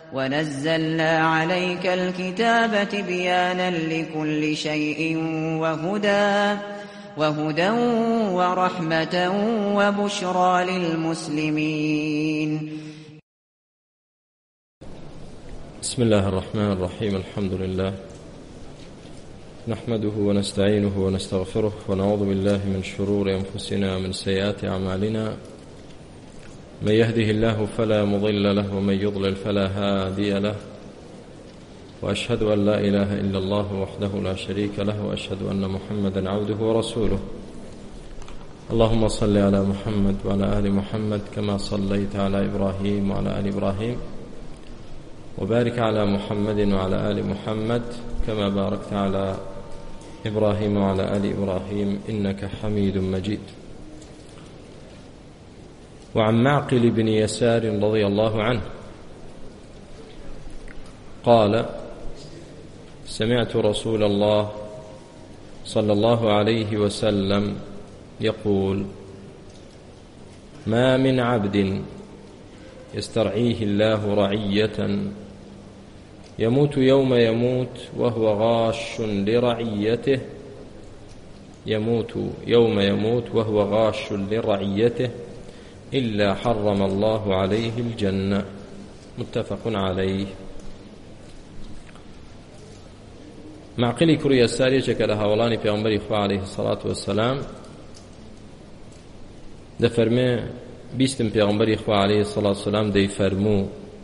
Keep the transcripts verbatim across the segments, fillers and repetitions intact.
ونزلنا عليك الكتاب تبيانا لكل شيء وهدى وهدى ورحمة وبشرى للمسلمين. بسم الله الرحمن الرحيم. الحمد لله نحمده ونستعينه ونستغفره ونعوذ بالله من شرور أنفسنا ومن سيئات أعمالنا، من يهده الله فلا مضل له ومن يضلل فلا هادي له، وأشهد أن لا إله إلا الله وحده لا شريك له، وأشهد أن محمدا عبده ورسوله. اللهم صل على محمد وعلى آل محمد كما صليت على إبراهيم وعلى آل إبراهيم، وبارك على محمد وعلى آل محمد كما باركت على إبراهيم وعلى آل إبراهيم إنك حميد مجيد. وعن معقل بن يسار رضي الله عنه قال: سمعت رسول الله صلى الله عليه وسلم يقول: ما من عبد يسترعيه الله رعية يموت يوم يموت وهو غاش لرعيته يموت يوم يموت وهو غاش لرعيته إلا حرم الله عليه الجنة. متفق عليه. معقلی کوڕی یەساریەکە لە هاوڵانی پێغەمبەری خوا عەلەیهی سەڵات وەسەلام دەفەرمێ بیستم پێغەمبەری خوا عەلەیهی سەڵات وەسەلام دەیفەرموو: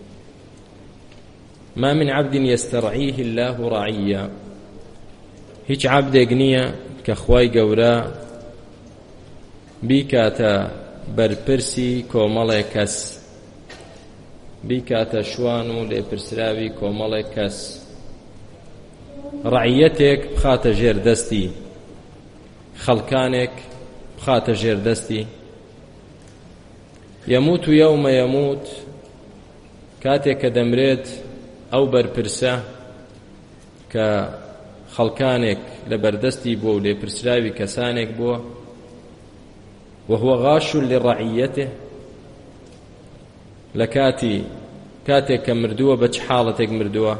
ما من عبد يسترعيه الله رعية، هیچ عبدێک نییە کە خوای گەورە بیکاتە بەرپرسی کۆمەڵێک کەس، بیکاتە شوان و لێپرسراوی کۆمەڵێک کەس، ڕعیەتێک بخاتە ژێر دەستی، خەڵکانێک بخاتە ژێر دەستی. يموت يوم يموت، کاتێک کە دەمرێت ئەو بەرپرسە کە خەڵکانێک لە بەردەستی بووە و لێپرسراوی کەسانێک بووە، وهو غاش لرعيته، لكاتي كاتێک کە مردووە بە چ حاڵەتێک مردووە،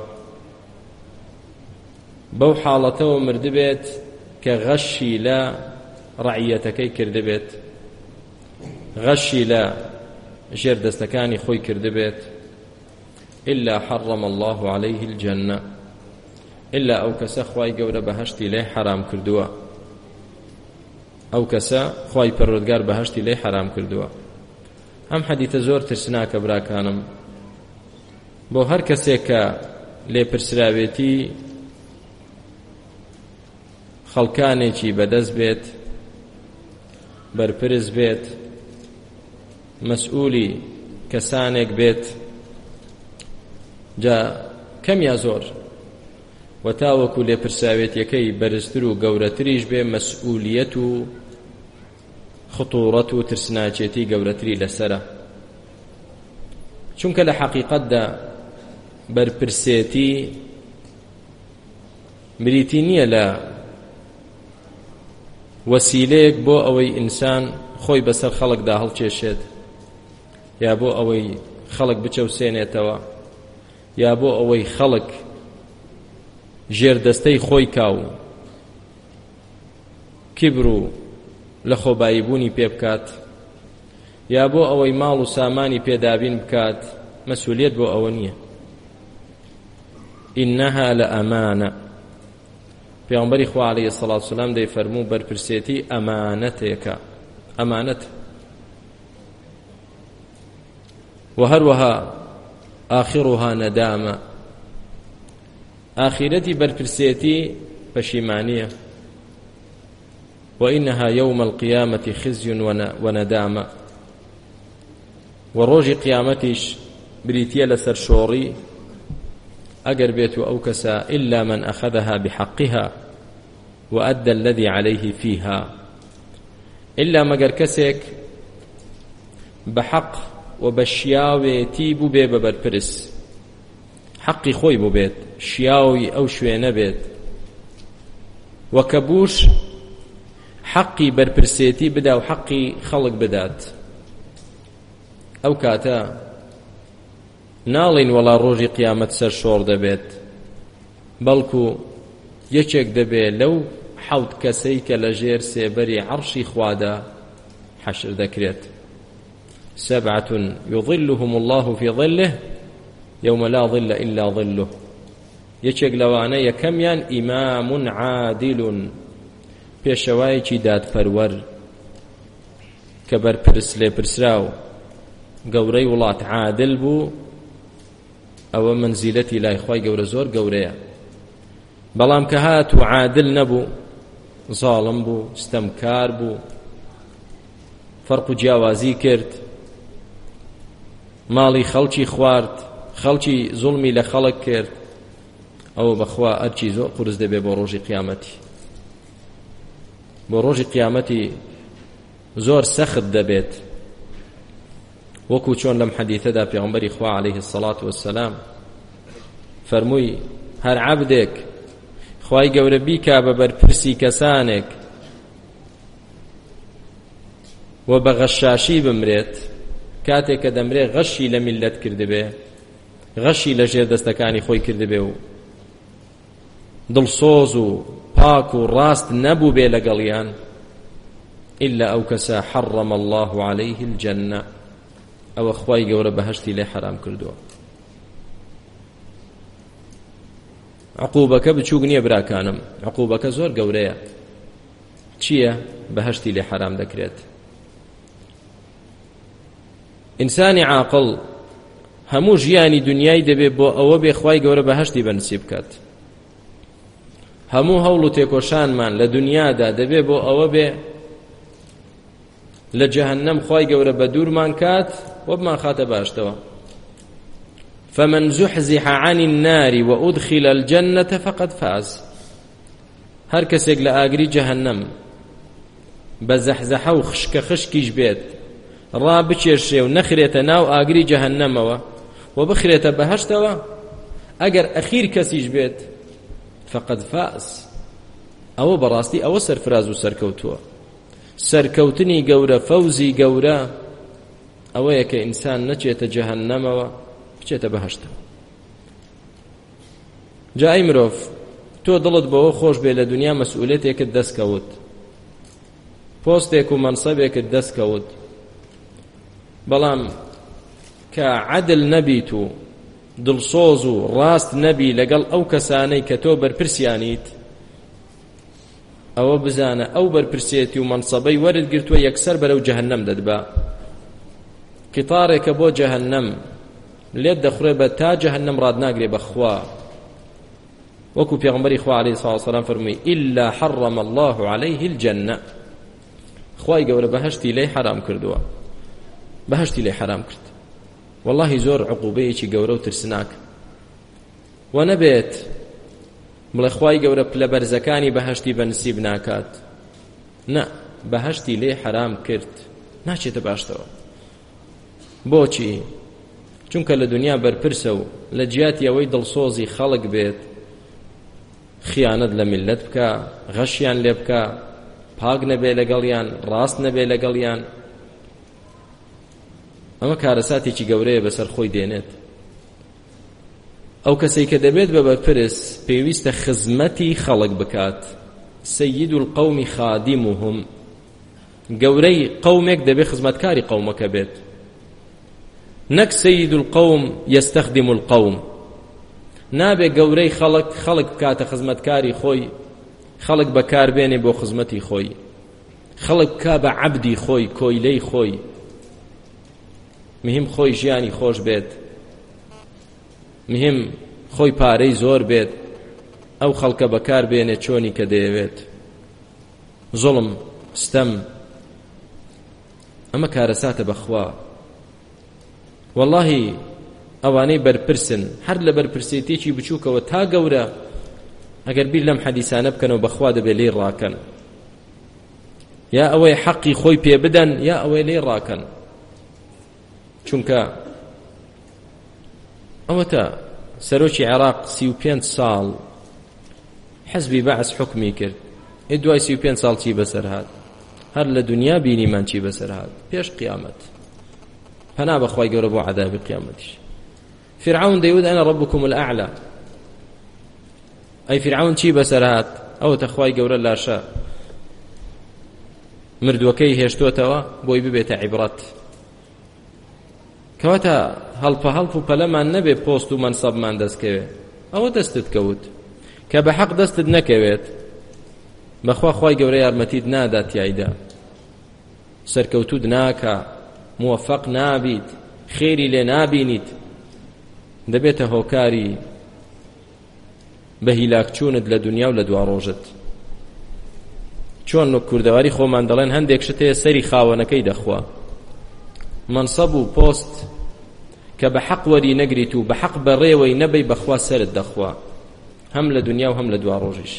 بەو حاڵەتەوە مردبێت کە غەشی لە ڕعیەتەکەی کردبێت، غەشی لە ژێردەستەکانی خۆی کردبێت. إلا حرم الله عليه الجنة، إلا ئەو کەسە خوای گەورە بەهەشتی لێ حرام کردووە، ئەو کەسە خوای پەروەردگار بەهەشتی لێ حرام کردووە. ئەم حەدیثە زۆر ترسناکە براکانم، بۆ هەر کەسێک کە لێپرسراوێتی خەڵکانێکی بەدەست بێت، بەرپرس بێت، مەسئولی کەسانێک بێت، جا کەم یا زۆر و تاوەکو لێپرساوێتیەکەی بەرزتر و گەورەتریش بێ، مەسئولیەت و خطوڕەت و ترسناچێتی گەورەتری لەسرە. چونکە لە حەقیقەتدا بەرپرسێتی بریتی نییە لە وەسیلەیەک بۆ ئەوەی ئینسان خۆی بەسەر خەڵکدا هەڵکێشێت، یا بۆ ئەوەی خەڵک بچەوسێنێتەوە، یا بۆ ئەوەی خەڵک ژێردەستەی خۆی کاو کیبر و لە خۆباییبوونی پێ بکات، یا بۆ ئەوەی ماڵ و سامانی پێدابین بکات. مەسئولیت بۆ ئەوە نییە. ئینەها لە ئەمانە، پێغەمبەری خوا عەلەیهی سەڵات وسەلام دەیفەرموو بەرپرسێتی ئەمانەتێکە، ئەمانەت. و هەروەها ئاخرها نەدامە، ئاخرەتی بەرپرسێتی پەشیمانیە. وإنها يوم القيامة خزي وندامة، وروجي قيامتش بريتيا لسر شوري أجر بيت أو كسا إلا من أخذها بحقها وأدى الذي عليه فيها، إلا مجر كسك بحق وبشياوي تيبو بيبا بربرس، حقي خوي بو بيت شياوي أو شوينة بيت، وكبوش حقي بربرسيتي بدا وحقي خلق بدات. أو كاتا ناڵین وەڵا ڕۆژی قیامەت سەر شۆڕ دەبێت، بەڵکو یەکێک دەبێت لەو حەوت کەسەی کە لە ژێر سێبەری عەرشی خوادا حەشر دەکرێت. سەبعة يظلهم الله في ظله يوم لا ظل إلا ظله. یەکێک لەوانە یەکەمیان ئیمام عادل، پێشەوایەکی دادپەروەر کە بەرپرس لێ پرسراو گەورەی وڵات عادل بوو، ئەوە منزیلەتی لای خوای گەورە زۆر گەورەیە. بەڵام کە هات و عادل نەبوو، زاڵم بوو، ستەمکار بوو، فەرق و جیاوازی کرد، ماڵی خەڵکی خوارد، خەڵکی زوڵمی لە خەڵک کرد، ئەوە بەخوا ئەرچی زۆر قورس دەبێ بۆ ڕۆژی قیامەتی. بۆ ڕۆژی قیامەتی زۆر سەخت دەبێت، وەکو چۆن لەم حەدیثەدا پێغەمبەری خوا عەلەیهی السەڵات وەسسەلام فەرمووی هەر عەبدێک خوای گەورە بیکا بە بەرپرسی کەسانێک و بە غەشاشی بمرێت، کاتێک کە دەمرێ غەشی لە میلەت کردبێ، غەشی لە ژێر دەستەکانی خۆی کردبێ و دڵسۆز و پاک و ڕاست نەبوو بێ لەگەڵیان، إلا ئەو کەسە حەڕەمە الله عەلەیه الجەنە، ئەوە خوای گەورە بەهەشتی لێ حەرام کردووە. عقوبەکە بچووک نییە براکانم، عقوبەکە زۆر گەورەیە. چییە؟ بەهەشتی لێ حەرام دەکرێت. ئینسانی عاقڵ هەموو ژیانی دنیای دەبێت بۆ ئەوە بێ خوای گەورە بەهەشتی بەنسیب بکات. هەموو هەوڵ و تێکۆشانمان لە دنیادا دەبێت بۆ ئەوە بێ لە جەهەنەم خوای گەورە بە دوورمان کات و بمان خاتە باشتەوە. فمن زحزح عن النار وأدخل الجنة فقد فاز. هەر کەسێک لە ئاگری جەهەنەم بە زەحزەحە و خشکە خشکیش بێت، ڕابچێشێ و نەخرێتە ناو ئاگری جەهەنەمەوە و بخرێتە بەهەشتەوە، ئەگەر ئەخیر کەسیش بێت فقد فاز. ئەوە بەڕاستی ئەوە سەرفراز و سەرکەوتووە. سەرکەوتنی گەورە، فەوزی گەورە ئەوەیە کە ئینسان نەچێتە جەهەنەمەوە، بچێتە بەهەشتەوە. جا ئەی مرۆڤ، تۆ دڵت بەوە خۆش بێ لە دنیا مەسئولێتێکت دەستکەوت، پۆستێک و مەنسەبێکت دەستکەوت، بەڵام کە عەدل نەبیت و دڵسۆز و ڕاست نەبی لەگەڵ ئەو کەسانەی کە تۆ بەرپرسیانیت، ئەوە بزانە ئەو بەرپرسێتی و مەنسەبەی وەرت گرتووە یەکسەر بەرەو جەهەنەم دەدبا. قیتارێکە بۆ جەهەنەم لێت دەخورێ بە تا جەهەنەم ڕادناگرێ بەخوا، وەکو پێغەمبەری خوا عەلەیهی سڵاو وەسەلام فەرمووی إلا حەڕەمە الله عەلەیه الجەنە. خوای گەورە بەهەشتی لێی حەرام کردووە، بەهەشتی لێی حەرام کرد. وەڵڵاهی زۆر عقوبەیەکی گەورە و ترسناک. و نەبێت بڵێ خوای گەورە لە بەرزەکانی بەهەشتی بەنسیب ناکات. نە، بەهەشتی لێ حەرام کرد، ناچێتە باشتەوە. بۆچی؟ چونکە لە دنیا بەرپرسە و لە جیاتی ئەوەی دڵسۆزی خەڵک بێت، خیانەت لە میلەت بکە، غەشیان لێ بکە، پاک نەبێ لەگەڵیان، ڕاست نەبێ لەگەڵیان، ئەمە کارەساتێکی گەورەیە بەسەر خۆی دێنێت. ئەو کەسەی کە دەبێت بە بەرپرس پێویستە خزمەتی خەڵک بکات. سەیید القەومی خادیمهم. گەورەی قەومێک دەبێت خزمەتکاری قەومەکە بێت، نەک سەیید القەوم یەستەخدم القەوم. نابێ گەورەی خەڵک خەڵک بکاتە خزمەتکاری خۆی، خەڵک بەکاربێنێ بۆ خزمەتی خۆی، خەڵک بکا بە عەبدی خۆی، کۆیلەی خۆی. مهم خۆی ژیانی خۆش بێت، مهم خۆی پارەی زۆر بێت، ئەو خەڵکە بەکار بێنێ چۆنی کە دەیەوێت. زوڵم، ستەم، ئەمە کارەساتە بەخوا. وەڵڵاهی ئەوانەی بەرپرسن هەر لە بەرپرسێتێکی بچووکەوە تا گەورە، ئەگەر بیر لەم حەدیسانە بکەنەوە بەخوا دەبێت لێی ڕاکەن، یا ئەوەی حەقی خۆی پێ بدەن یا ئەوەی لێی ڕاکەن. چونکە ئەوەتە سەرۆکی عێراق سی و پێنج ساڵ حەزبی بەعس حکمی کرد، ئێ دوای سی و پێنج ساڵ چی بەسەر هات؟ هەر لە دنیا بینیمان چی بەسەر هات پێش قیامەت. پەنا بەخوای گەورە بۆ عەذابی قیامەتیش. فرعون دەیوت أنا ربكم الأعلى أي فرعون چی بەسەر هات ئەوە تەخوای گەورە لاشە مردووەکەی هێشتوتەوە بۆی ببێتە عیبرەت کەواتە هەڵپە هەڵپ و پەلەمان نەبێ پۆست و مەنسەبمان دەستکەوێ ئەوە دەستت کەوت کە بە حەق دەستت نەکەوێت بەخوا خوای گەورە یارمەتیت نادا تیایدا سەرکەوتوت ناکە موفق نابیت خێری لێ نابینیت دەبێتە هۆکاری بە هیلاکچوونت لە دنیا و لە دوا ڕۆژت چۆن کوردەواری خۆمان دەڵێن هەندێک شت هەیە سەری خاوەنەکەی دەخوا منسەب و پۆست کە بە حەق وەری نەگریت و بە حەق بەڕێوەی نەبەی بەخوا سەرت دەخوا هەم لە دنیا و هەم لە دوا ڕۆژیش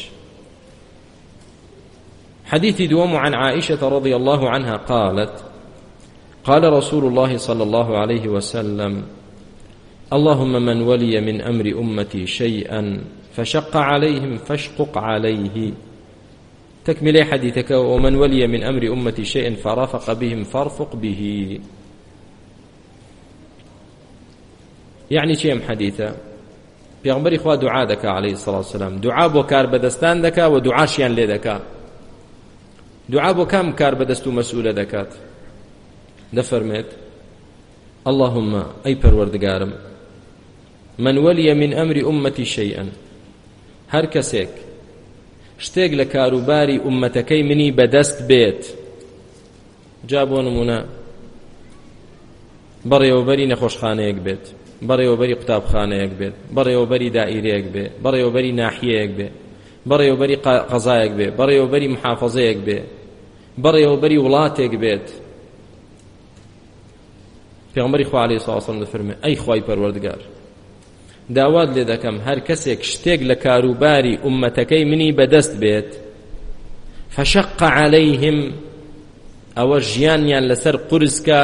حديث دوم عن عائشة رضي الله عنها قالت قال رسول الله صلى الله عليه وسلم اللهم من ولي من أمر أمتي شيئا فشق عليهم فاشقق عليه تكمل حديثك ومن ولي من أمر أمتي شيئا فرافق بهم فارفق به يعني شيء حديثة پیغمبری خوا دعا دکا علیه الصلاة والسلام دعا بو کار بدستان دکا و دعاشیان لی دکا دعا بو کم کار بدست و مسئول دکات دفرمت اللهم ای پروردگارم من ولی من امر امتی شیئا هر کسێک شتێک لە کاروباری ئومەتەکەی منی بەدەست بێت جا بۆ نمونە بەڕێوەبەری نەخۆشخانەیەک بێت بەڕێوەبەری قوتابخانەیەک بێت بەڕێوەبەری دائیرەیەک بێ بەڕێوەبەری ناحیەیەک بێ بەڕێوەبەری قەزایەک بێ بەڕێوەبەری محافەزەیەک بێ بەڕێوەبەری وڵاتێک بێت پێغەمبەری خوا عەلەیهی سڵاو وسەلام دەفەرمێ ئەی خوای پەروەردگار داوات لێ دەکەم هەر کەسێک شتێک لە کاروباری ئومەتەکەی منی بەدەست بێت فەشەق عەلەیهم ئەوە ژیانیان لەسەر قورسکە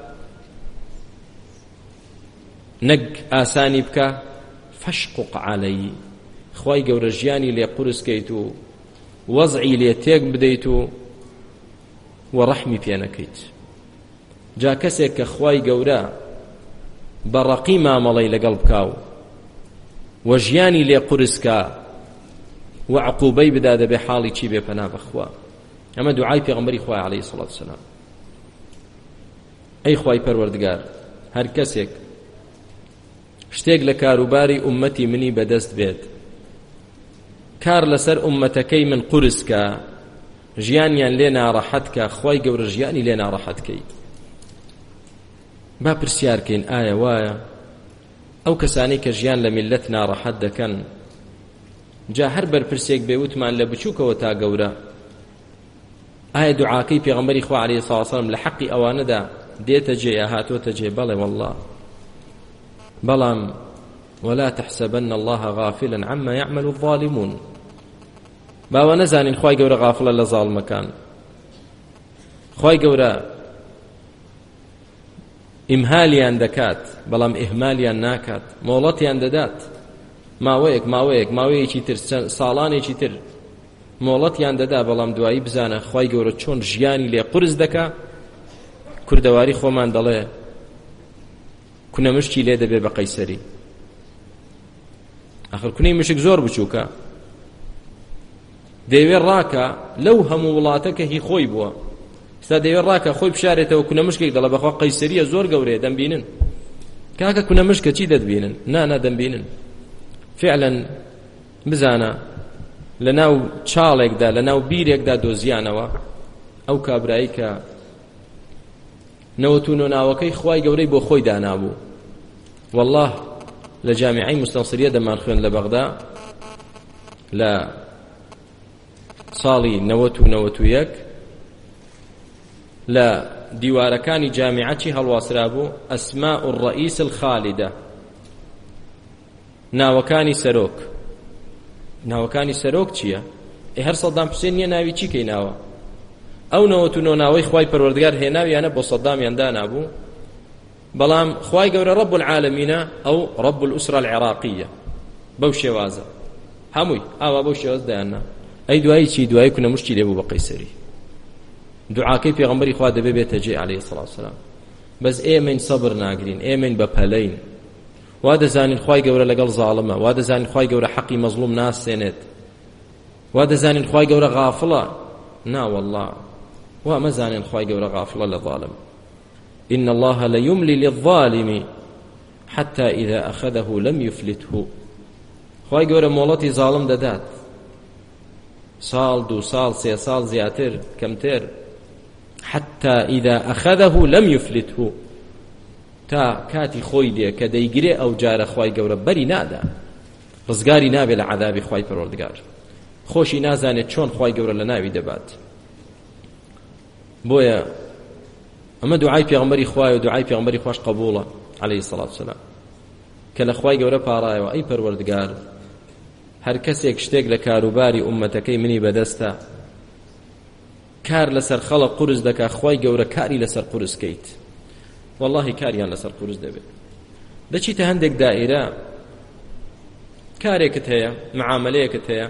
نەک ئاسانی بکە فەشقق عەلەیه خوای گەورە ژیانی لێ قورسکەیت و وەزعی لێ تێک بدەیت و وەڕەحمی پێ نەکەیت جا کەسێک کە خوای گەورە بەڕەقی مامەڵەی لەگەڵ بکاو و ژیانی لێ قورسکە و عقوبەی بدا دەبێ حاڵی چی بێ پەنا بەخوا ئەمە دوعای پێغەمبەری خوای عەلەیهی سڵات وسەلام ئەی خوای پەروەردگار هەر کەسێک شتێک لە کاروباری ئومەتی منی بەدەست بێت کار لەسەر ئومەتەکەی من قورسکە ژیانیان لێ ناڕەحەتکە خوای گەورە ژیانی لێ ناڕەحەتکەی با پرسیارکەین ئایا وایە ئەو کەسانی کە ژیان لە میلەت ناڕەحەت دەکەن جا هەر بەرپرسێک بێوتمان لە بچووکەوە تا گەورە ئایا دوعاکەی پێغەمبەری خوا عەلەیهی سڵاو وسەلام لە حەقی ئەوانەدا دێتە جێ یا هاتۆتە جێ بەڵێ وەڵڵا بەڵام ولا تحسبن الله غافلا عما يعمل الظالمون باوە نەزانین خوای گەورە غافڵە لە زاڵمەکان خوای گەورە ئیمهالیان دەکات بەڵام ئیهمالیان ناکات مۆڵەتیان دەدات ماوەیەک ماوەیەک ماوەیەکی تر ساڵانێکی تر مۆڵەتیان دەدا بەڵام دوایی بزانە خوای گەورە چۆن ژیانی لێ قورس دەکا کوردەواری خۆمان دەڵێ کونە مشکی لێ دەبێ بە قەیسەری ئاخر کونەی مشک زۆر بچووکە دەیوێ ڕاکە لەو هەموو وڵاتە کە هی خۆی بووە ستا دەیوێ ڕاکە خۆی بشارێتەوە کونە مشکێک دەڵە بەخوا قەیسەریە زۆر گەورەیە دەمبینن کاکە کونە مشکە چی دەتبینن نانا دەمبینن فعلا بزانە لە ناو چاڵێکدا لە ناو بیرێکدا دۆزیانەوە ئەو کابرایی کە نەوەتون و ناوەکەی خوای گەورەی بۆ خۆی دانابوو والله لە جامیعەی مستەنسریە دەمان خوێن لە بەغدا لە ساڵی نەوەت و نەوەت و یەک لە دیوارەکانی جامیعەتی هەڵواسرا بوو ئەسماء الرئیس الخالدە ناوەکانی سەرۆک ناوەکانی سەرۆک چییە؟ ئێ هەر سەدام حوسێن نییە ناوی چی کەی ناوە ئەو نەوەت و نۆناوەی خوای پەروەردگار هێناویانە بۆ سەدامیان دانابوو بەڵام خوای گەورە ڕەب العالەمینە ئەو ڕەب الئوسرە العێراقیە بەو شێوازە هەمووی ئاوا بەو شێواز دایاننا ئەی دوایی چی دوایی کونە مشتی لێبوو بە قەیسەری دوعاکەی پێغەمبەری خوا دەبێ بێتە جێ عەلەیهی سڵاو وسەلام بەس ئێمەین سەبر ناگرین ئێمەین بە پەلەین وا دەزانین خوای گەورە لەگەڵ زاڵمە، وا دەزانین خوای گەورە حەقی مەزلوم ناسێنێت، وا دەزانین خوای گەورە غافڵە. نا والله وا مەزانین خوای گەورە غافڵە لە ظالم. إن الله ليملي للظالم حتى إذا أخذه لم يفلته. خوای گەورە مۆڵەتی زاڵم دەدات، ساڵ دو ساڵ سێ ساڵ زیاتر کەمتر، حتى إذا أخذه لم يفلته، تا کاتی خۆی دێ کە دەیگرێ ئەو جارە خوای گەورە بەری نادا، ڕزگاری نابێت لە عەذابی خوای پەروەردگار، خۆشی نازانێت چۆن خوای گەورە لە ناوی دەبات. بۆیە ئەمە دوعای پێغەمبەری خوایە و دوعای پێغەمبەری خوش قبوڵە عەلەیهی سەڵات وسەلام، کە لە خوای گەورە پاڕایەوە ئەی پەروەردگار هەر کەسێک شتێک لە کاروباری ئومەتەکەی منی بەدەستە، کار لەسەر خەڵق قورس دەکا، خوای گەورە کاری لەسەر قورسکەیت، والله کاریان لەسەر قورس دەبێت. دەچیتە هەندێک دائیرە کارێکت هەیە، معاملەیەکت هەیە،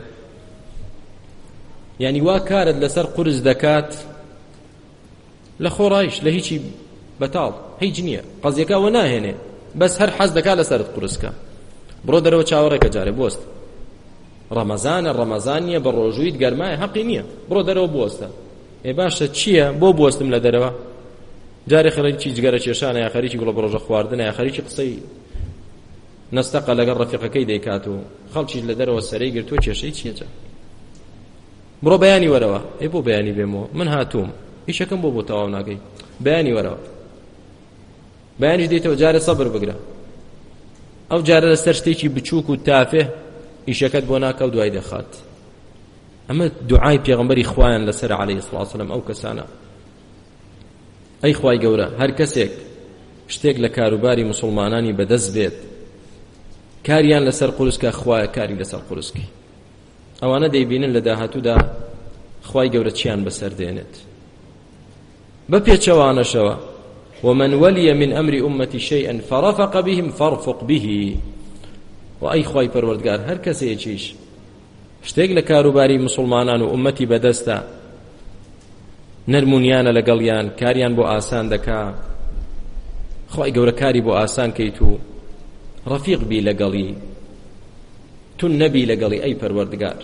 یعنی وا کارت لەسەر قورس دەکات لە خۆڕایش لە هیچی بەتاڵ هیچ نییە، قەزیەکە وە ناهێنێ، بەس هەر حەز دەکات لەسەرت قورسکە، بڕۆ دەرەوە چاوەڕێکە جارێ بوەست، ڕەمەزانە ڕەمەزان نییە، بە ڕۆژوویت گەرمایە حەقی نییە، بڕۆ دەرەوە بوەستە. ئێ باشە چییە بۆ بوەستم لە دەرەوە؟ جارێ خەریکی جگەرە کێشانە، یا خەریکی گوڵە بڕۆژە خواردنە، یا خەریکی قسەی نەستەقە لەگەڵ ڕەفیقەکەی دەیکات و خەڵکیش لە دەرەوە سەرەی گرتووە، کێشەی چییە؟ بڕۆ بەیانی وەرەوە. ئێ بۆ بەیانی بێمەوە، من هاتووم هیچەکەم بۆ بۆ تەواو ناکەی، بەیانی وەرەوە. بەیانیش دێتەوە جارە سەبر بگرە، ئەو جارە لەسەر شتێکی بچووک و تافێ ئیشەکەت بۆ ناکە و دوای دەخات. ئەمە دوعای پێغەمبەری خوایان لەسەر عەلەیهی سەڵات وسەلام ئەو کەسانە. ئەی خوای گەورە هەر کەسێک شتێک لە کاروباری موسڵمانانی بەدەست بێت، کاریان لەسەر قورسکە، خوایە کاری لەسەر قورسکی. ئەوانە دەیبینن لە داهاتوودا خوای گەورە چیان بەسەر دێنێت. بە پێچەوانەشەوە ومن ولي من أمر أمتي شيئا فرفق بهم فارفق به. وأي خوای پەروەردگار هەر کەسێکیش شتێک لە کاروباری مسلمانان و ئومەتی بەدەستە، نەرمونیانە لەگەڵیان، کاریان بۆ ئاسان دەکا، خوای گەورە کاری بۆ ئاسان کەیت و ڕەفیق بی لەگەڵی، تون نەبی لەگەڵی ئەی پەروەردگار.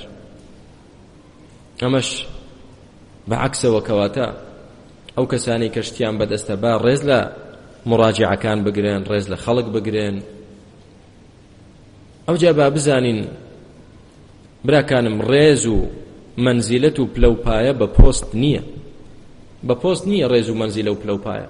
ئەمەش بەعەکسەوە کەواتە ئەو کەسانی کەشتیان بەدەستە با ڕێز لە مڕاجعەکان بگرن، ڕێز لە خەڵک بگرن. ئەو جا با بزانین براکانم ڕێز و منزیلەت و پلەپایە بە پۆست نییە، بە پۆست نییە ڕێز و منزیلە و پلەپایە.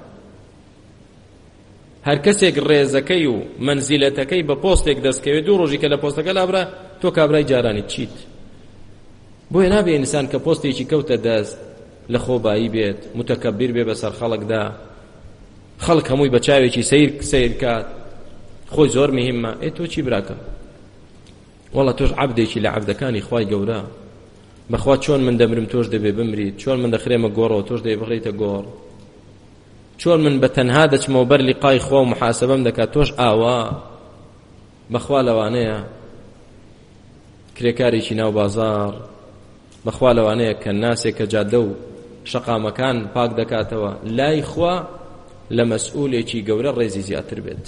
هەر کەسێک ڕێزەکەی و منزیلەتەکەی بە پۆستێک دەستکەوێت، دوو ڕۆژی کە لە پۆستەکە لابرا تۆ کابرای جارانی چیت. بۆیە نابێ ئینسان کە پۆستێکی کەوتە دەست لە خۆبایی بێت، متەکەبیر بێ بەسەر خەڵکدا، خەڵک هەمووی بە چاوێکی سیر سیر کات، خۆی زۆر مهمە. ئێ تۆ چی براکەم؟ وەڵا تۆش عەبدێکی لە عەبدەکانی خوای گەورە، بەخوا چۆن من دەمرم تۆش دەبێ بمریت، چۆن من دەخرێمە گۆڕەوە تۆش دەبێ بخرێتە گۆڕ، چۆن من بە تەنها دەچمەوە بەر لیقای خوا و محاسەبەم دەکات تۆش ئاوا. بەخوا لەوانەیە کرێکارێکی ناو بازار، بەخوا لەوانەیە کە ناسێک کە جادە و شەقامەکان پاک دەکاتەوە، لای خوا لە مەسئولێکی گەورە ڕێزی زیاتر بێت،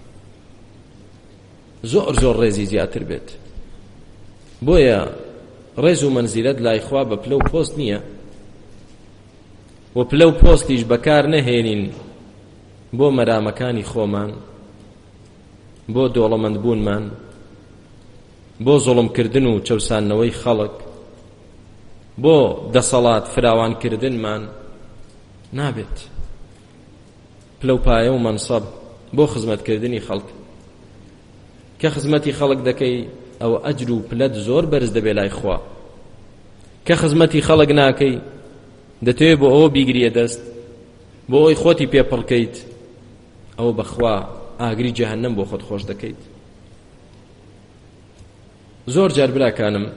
زۆر زۆر ڕێزی زیاتر بێت. بۆیە ڕێز و منزیلەت لای خوا بە پلە و پۆست نییە، و پلە و پۆستیش بەکار نەهێنین بۆ مەرامەکانی خۆمان، بۆ دۆڵەمەندبوونمان، بۆ زوڵمکردن و چەوسانەوەی خەڵک، بۆ دەسەڵات فراوانکردنمان نابێت. پلە و پایە و مەنسەب بۆ خزمەتکردنی خەڵک، کە خزمەتی خەڵک دەکەی ئەوە ئەجر و پلەت زۆر بەرز دەبێ لای خوا. کە خزمەتی خەڵک ناکەی دەتەوێت بۆ ئەوە بیگریە دەست، بۆ ئەوی خۆتی پێپڕکەیت، ئەوە بەخوا ئاگری جەهەنەم بۆ خۆت خۆش دەکەیت. زۆر جار براکانم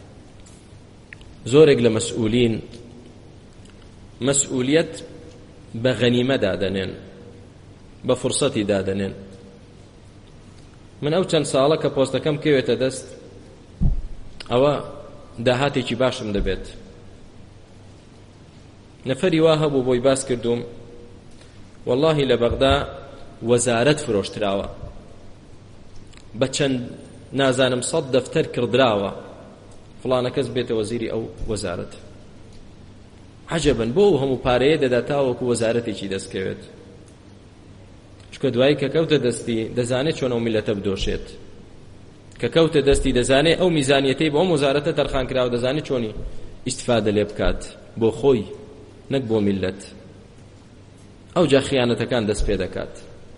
زۆرێک لە مەسئولین مەسئولیەت بە غەنیمە دادەنێن، بە فرسەتی دادەنێن. من ئەو چەند ساڵە کە پۆستەکەم کەوێتە دەست، ئەوە داهاتێکی باشم دەبێت. نەفەری وا هەبوو بۆی باس کردوم، وەڵڵاهی لە بەغدا وەزارەت فرۆشتراوە، بە چەند نازانم سەد دەفتەر کردراوە فڵانە کەس بێتە وەزیری ئەو وەزارەت. عەجەبن بۆ هەموو پارەیە دەداتاوەکو وەزارەتێکی دەستکەوێت، چکە دوایی کە کەوتە دەستی دەزانێت چۆن ئەو میلەتە بدۆشێت، کە کەوتە دەستی دەزانێت ئەو میزانیەتەی بۆ ئەم وەزارەتە تەرخان کراوە دەزانێت چۆنی ئیستیفادە لێ بکات بۆ خۆی نەک بۆ میلەت. ئەو جا خیانەتەکان دەست پێ دەکات.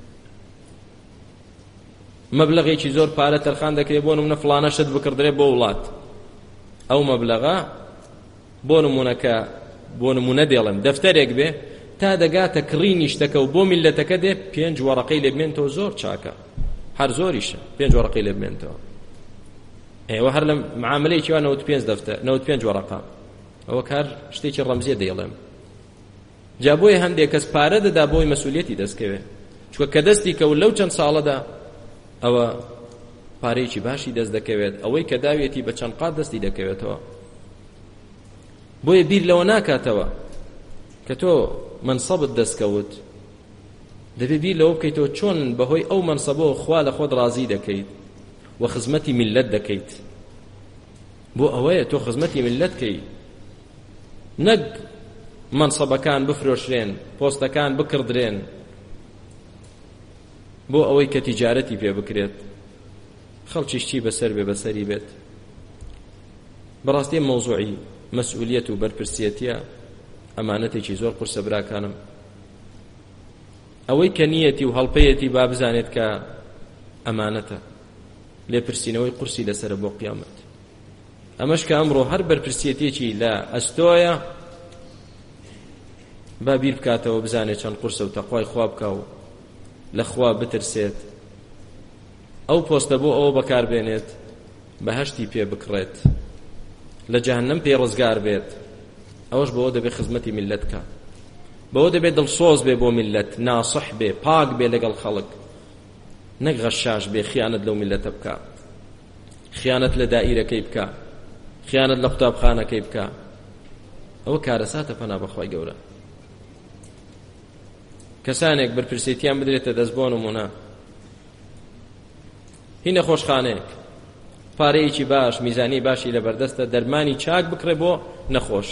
مەبلەغێکی زۆر پارە تەرخان دەکرێت بۆ نمونە فڵانە شت بکردرێت بۆ وڵات. ئەو مەبلەغە بۆ نمونەکە بۆ نمونە دێڵم دەفتەرێک بێ تا دەگاتە کڕینی شتەکە و بۆ میلەتەکە دێ پێنج وەڕقەی لێ بمێنتەوە زۆر چاکە، هەر زۆریشە پێنج وەڕقەی لێ بمێنتەوە. ئێوە هەر لە معاملەیەکی وا نەوت پێنج دەفتەر نەوت پێنج وەڕقە، ئەوە کار شتێکی ڕەمزیە دەیڵێم. جا بۆیە هەندێک کەس پارە دەدا بۆی مەسئولیەتی دەستکەوێ، چووکە کە دەستی کەوت لەو چەند ساڵەدا ئەوە پارەیەکی باشی دەست دەکەوێت، ئەوەی کە داوێتی بە چەند قات دەستی دەکەوێتەوە. بۆیە بیر لەوە ناکاتەوە کە تۆ منسەبت دەستکەوت، دەبێ بیر لەوە بکەیتەوە چۆن بەهۆی ئەو منسەبەوە خوا لە خۆت ڕازی دەکەیت و خزمەتی میلەت دەکەیت. بۆ ئەوەیە تۆ خزمەتی میلەت کەی، نەک منسەبەکان بفرۆشرێن پۆستەکان بکردرێن بۆ ئەوەی کە تیجارەتی پێ بکرێت خەڵکیشتی بەسەر بێ بەسەری بێت. بەڕاستی مەوزوعی مەسئولیەت و بەرپرسیەتیە ئەمانەتێکی زۆر قورسە براکانم. ئەوەی کە نیەتی و هەڵپەیەتی با بزانێت کە ئەمانەتە لێپرسینەوەی قورسی لەسرە بۆ قیامەت. ئەمەش کە ئەمڕۆ هەر بەرپرسیەتێکی لە ئەستۆیە با بیر بکاتەوە بزانێت چەند قورسە و تەقوای خوا بکە و لە خوا بترسێت، ئەو پۆستە بۆ ئەوە بەکاربێنێت بەهەشتی پێ بکڕێت، لە جەهەنەم پێ ڕزگار بێت. ئەوەش بەوە دەبێت خزمەتی میلەت کە، بەوە دەبێت دڵسۆز بێ بۆ میلەت، ناسح بێ، پاک بێ لەگەڵ خەڵک، نەک غەشاش بێ، خیانەت لەو میلەتە بکە، خیانەت لە دائیرەکەی بکە، خیانەت لە قوتابخانەکەی بکە. ئەوە کارەساتە پەنا بەخوای گەورە. کەسانێک بەرپرسیەتیان بدرێتە دەست بۆ نمونە هی نەخۆشخانەیەک، پارەیەکی باش میزانی باشی لەبەردەستە، دەرمانی چاک بکڕێ بۆ نەخۆش،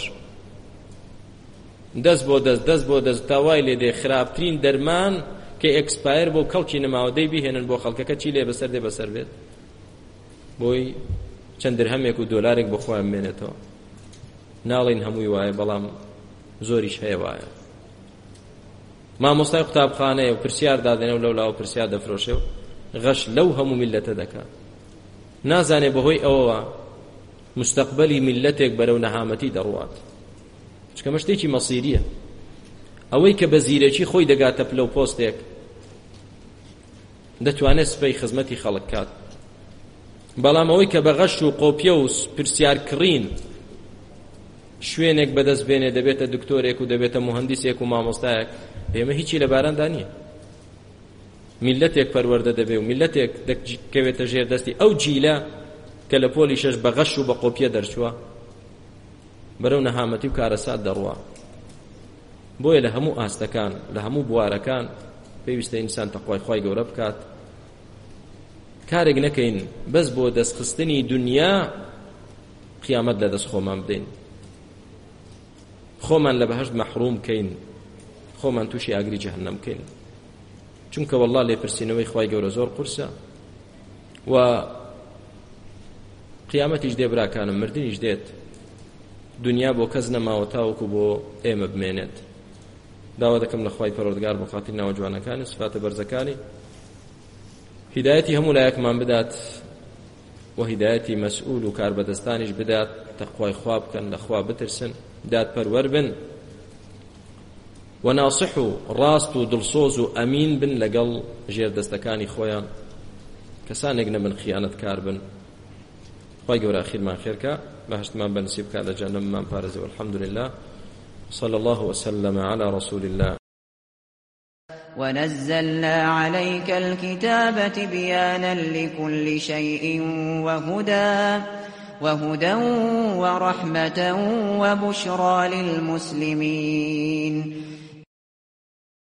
دەست بۆ دەست دەست بۆ دەست تاوای لێ دێ خراپترین دەرمان کە ئێکسپایر بۆ کەڵکی نەماوە دەی بیهێنن بۆ خەڵکەکە چی لێ بەسەر دێ بەسەر بێت، بۆی چەند درهەمێک و دۆلارێک بۆ خۆیان بێنێتەوە. ناڵین هەمووی وایە، بەڵام زۆریش هەیە وایە. مامۆستای قوتابخانەیە و پرسیار دادێنە و لەولاوە پرسیار دەفرۆشێ و غەش لەو هەموو میلەتە دەکات. نازانێ بەهۆی ئەوەوە مستەقبەلی میلەتێک بەرەو نەهامەتی دەڕوات، چکە مە شتێکی مەسیریە. ئەوەی کە بە زیرەکی خۆی دەگاتە پلە و پۆستێک دەتوانێت سبەی خزمەتی خەڵک کات، بەڵام ئەوەی کە بە غەش و قۆپیە و پرسیارکڕین شوێنێک بەدەست بێنێ، دەبێتە دکتۆرێک و دەبێتە مهندسێک و مامۆستایەک، ئێمە هیچی لە باراندا نییە. میلەتێک پەروەردە دەبێ و میلەتێک دەکەوێتە ژێر دەستی ئەو جیلە کە لە پۆلی شەش بە غەش و بە قۆپیە دەرچووە بەرەو نەهامەتی و کارەسات دەڕوا. بۆیە لە هەموو ئاستەکان لە هەموو بوارەکان پێویستە ئینسان تەقوای خوای گەورە بکات، کارێک نەکەین بەس بۆ دەستخستنی دنیا قیامەت لە دەست خۆمان بدەین، خۆمان لە بەهەشت مەحروم کەین، خۆمان تووشی ئاگری جەهەنەم کەین. چونکە وەڵڵا لێپرسینەوەی خوای گەورە زۆر قورسە و قیامەتیش دێ براکانم، مردنیش دێت. دنیا بۆ کەس نەماوە تاوەکو بۆ ئێمە بمێنێت. داوا دەکەم لە خوای پەروەردگار بۆ خاتری ناوە جوانەکانی سفاتە بەرزەکانی هیدایەتی هەموو لایەکمان بدات و هیدایەتی مەسئول و کاربەدەستانیش بدات، تەقوای خوا بکەن، لە خوا بترسن، داد پەروەر بن و ناصح و ڕاست و دڵسۆز و ئەمین بن لەگەڵ ژێردەستەکانی خۆیان، کەسانێک نەبن خیانەتکار بن. خوای گەورە ئاخیرمان خێرکە، بەهەشتمان بەنسیب بکات، لە جەهەنەممان پارێزێ. والحەمد لله صلى الله وسلم على رسول الله. ونزلنا عليك الكتاب تبيانا لكل شيء وهدى وهدى ورحمة وبشرى للمسلمين.